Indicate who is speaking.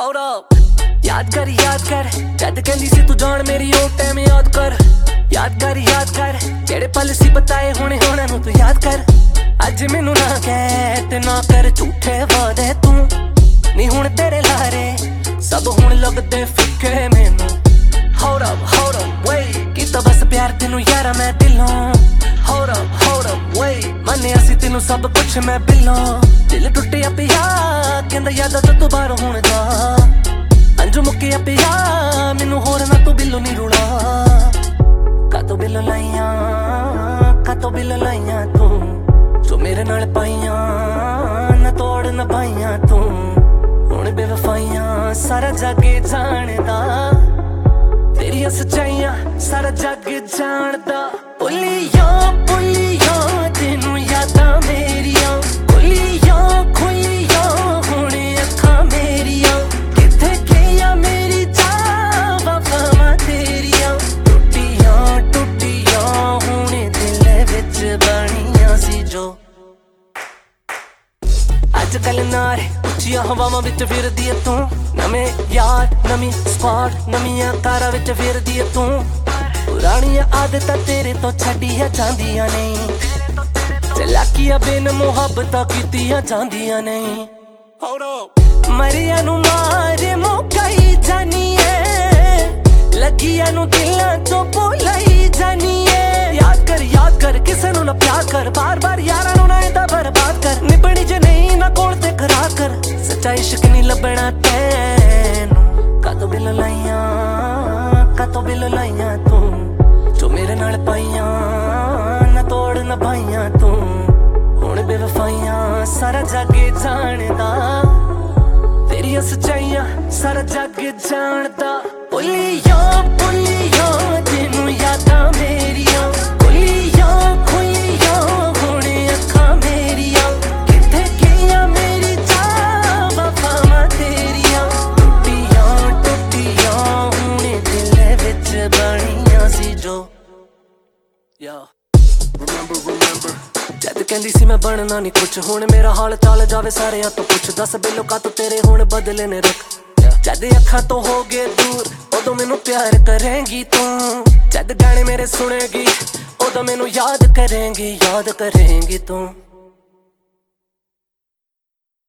Speaker 1: Hold up याद कर जद कहंदी सी तू जान मेरी ओ टाइम याद कर जेड़े पल सी बताए हुणे होना नू तू याद कर अज मैनू ना कह ते ना कर झूठे वादे तू नी हुण तेरे लारे सब हुण लगदे फिक्के मैनू Hold up wait कीता बस प्यार तेनू यारा मैं दिलों Hold up wait मन्निया सी तेनू सब कुछ मैं बिलों दिल टुटिया पिया कहंदा यादां तो तू बाहर हुण जा अंजू मुक्किया पिया मैनू होर ना तू बिलो नी रुला कातों बिलो लाइयां तू जो मेरे नाल पाइयां ना तोड़ ना पाइयां तू हुण बेवफाइयां सारा जग जानदा तेरियां सच्चाइयां सारा जग जानदा भुलिया तेनू यादां मेरियां खुलियां हुण अखां मेरियां किथे गईयां मेरी जान वफावां तेरियां टुटियां हुण दिल विच बणियां सी जो अजकल नारे उच्चियां हवावां विच फिरदी ऐ तू नवें यार नवीं स्क्वाड नवीं कारां विच फिरदी ऐ तू पुरानियां आदतां तेरे तो छड्डियां जांदियां नहीं चलाकियां बिन मुहब्बतां कीतियां जांदियां नहीं मरिया नू मारे मुकाई जानी ऐ लगिया नू दिलां चों भुलाई जानी ऐ याद कर किसे नू ना प्यार कर बार यारां नू ना इंदा बर्बाद कर निभनी जे नहीं ना कोल ते खरा कर सच्चा इश्क नहीं लभना तैनू कातों बिलो लाइयां तू जो मेरे नाल पाइयां ना तोड़ ना पाइयां तू हुण बेवफाइयां सारा जग जानदा तेरियां सच्चाइयां सारा जग जानदा भुलिया तेनू यादां मेरियां खुलियां हुण अखां मेरियां किथे गईयां मेरी जान वफावां तेरियां टुटियां हुण दिल विच बणियां सी जो Remember जद कहंदी सी मैं बनना नहीं कुछ हुण मेरा हाल चाल जावे सारेयां तो पुछ दस बिलो कातों तेरे हुण बदले ने रख जद अखां तो हो गए दूर उदों मैनू प्यार करेंगी तू जद गाने मेरे सुनेगी उदों मैनू याद करेंगी तू